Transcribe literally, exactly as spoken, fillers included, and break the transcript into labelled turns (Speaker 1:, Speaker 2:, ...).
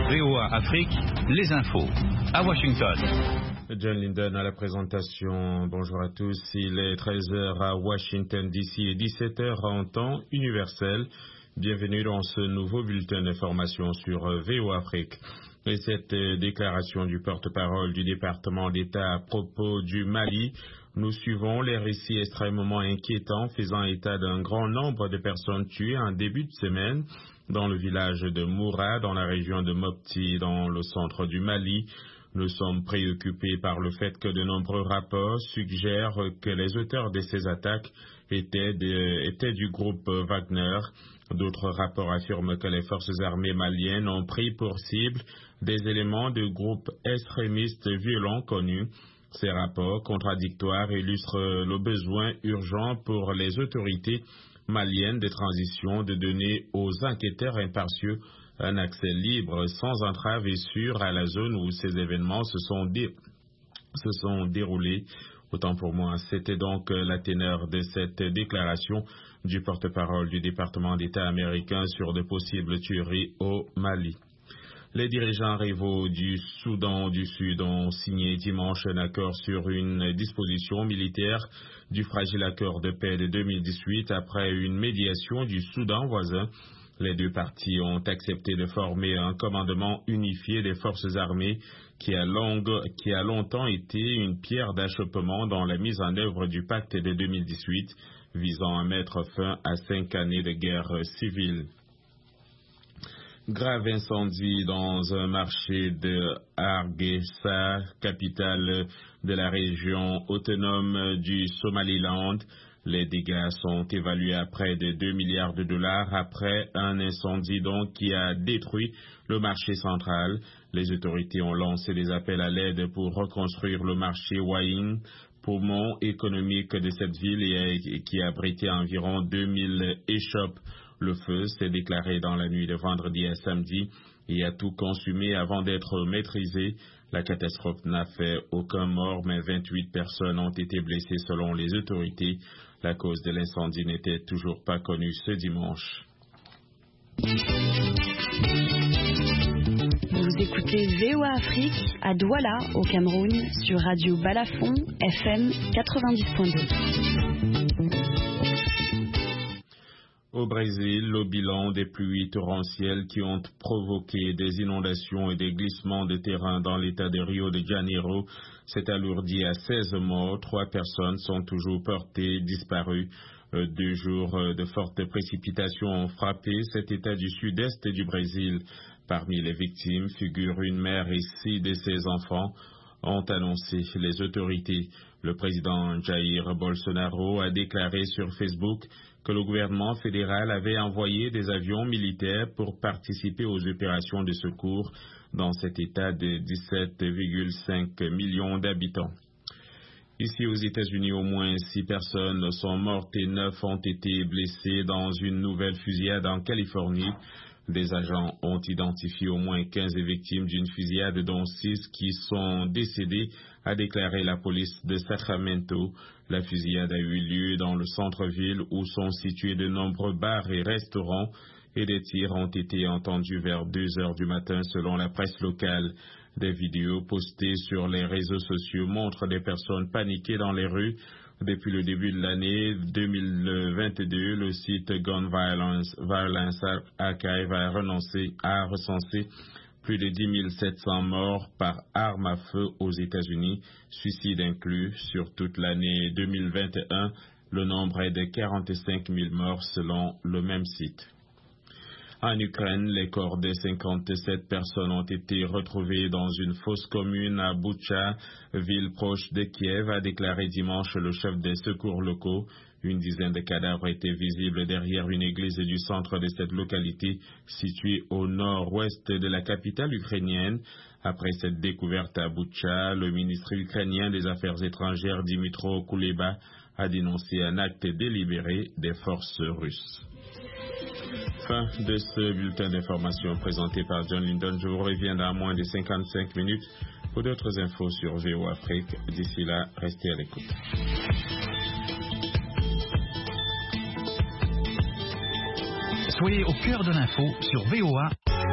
Speaker 1: V O A Afrique, les infos. À Washington.
Speaker 2: John Linden à la présentation. Bonjour à tous. Il est treize heures à Washington D C et dix-sept heures en temps universel. Bienvenue dans ce nouveau bulletin d'information sur V O A Afrique. Et cette déclaration du porte-parole du département d'État à propos du Mali, nous suivons les récits extrêmement inquiétants faisant état d'un grand nombre de personnes tuées en début de semaine dans le village de Moura, dans la région de Mopti, dans le centre du Mali. Nous sommes préoccupés par le fait que de nombreux rapports suggèrent que les auteurs de ces attaques étaient, de, étaient du groupe Wagner. D'autres rapports affirment que les forces armées maliennes ont pris pour cible des éléments de groupes extrémistes violents connus. Ces rapports contradictoires illustrent le besoin urgent pour les autorités maliennes de transition de donner aux enquêteurs impartiaux un accès libre, sans entrave et sûr à la zone où ces événements se sont, dé... se sont déroulés. Autant pour moi, c'était donc la teneur de cette déclaration du porte-parole du département d'État américain sur de possibles tueries au Mali. Les dirigeants rivaux du Soudan du Sud ont signé dimanche un accord sur une disposition militaire du fragile accord de paix de deux mille dix-huit après une médiation du Soudan voisin. Les deux parties ont accepté de former un commandement unifié des forces armées qui a, longue, qui a longtemps été une pierre d'achoppement dans la mise en œuvre du pacte de deux mille dix-huit visant à mettre fin à cinq années de guerre civile. Grave incendie dans un marché de Hargeisa, capitale de la région autonome du Somaliland. Les dégâts sont évalués à près de deux milliards de dollars après un incendie donc qui a détruit le marché central. Les autorités ont lancé des appels à l'aide pour reconstruire le marché Wayin, poumon économique de cette ville et qui abritait environ deux mille échoppes. Le feu s'est déclaré dans la nuit de vendredi à samedi et a tout consumé avant d'être maîtrisé. La catastrophe n'a fait aucun mort, mais vingt-huit personnes ont été blessées selon les autorités. La cause de l'incendie n'était toujours pas connue ce dimanche.
Speaker 3: Vous écoutez V O A Afrique à Douala, au Cameroun, sur Radio Balafon, F M quatre-vingt-dix point deux.
Speaker 2: Au Brésil, le bilan des pluies torrentielles qui ont provoqué des inondations et des glissements de terrain dans l'état de Rio de Janeiro s'est alourdi à seize morts. Trois personnes sont toujours portées disparues. Deux jours de fortes précipitations ont frappé cet état du sud-est du Brésil. Parmi les victimes figurent une mère et six de ses enfants, ont annoncé les autorités. Le président Jair Bolsonaro a déclaré sur Facebook que le gouvernement fédéral avait envoyé des avions militaires pour participer aux opérations de secours dans cet état de dix-sept virgule cinq millions d'habitants. Ici aux États-Unis, au moins six personnes sont mortes et neuf ont été blessées dans une nouvelle fusillade en Californie. Des agents ont identifié au moins quinze victimes d'une fusillade, dont six qui sont décédées, a déclaré la police de Sacramento. La fusillade a eu lieu dans le centre-ville où sont situés de nombreux bars et restaurants et des tirs ont été entendus vers deux heures du matin selon la presse locale. Des vidéos postées sur les réseaux sociaux montrent des personnes paniquées dans les rues. Depuis le début de l'année deux mille vingt-deux, le site Gun Violence, Violence Archive a, renoncé, a recensé plus de dix mille sept cents morts par arme à feu aux États-Unis, suicides inclus. Sur toute l'année deux mille vingt et un, le nombre est de quarante-cinq mille morts selon le même site. En Ukraine, les corps de cinquante-sept personnes ont été retrouvés dans une fosse commune à Boutcha, ville proche de Kiev, a déclaré dimanche le chef des secours locaux. Une dizaine de cadavres étaient visibles derrière une église du centre de cette localité, située au nord-ouest de la capitale ukrainienne. Après cette découverte à Boutcha, le ministre ukrainien des Affaires étrangères Dmytro Kuleba a dénoncé un acte délibéré des forces russes. Fin de ce bulletin d'information présenté par John Linden. Je vous reviens dans moins de cinquante-cinq minutes pour d'autres infos sur V O A Afrique. D'ici là, restez à l'écoute.
Speaker 1: Soyez au cœur de l'info sur V O A.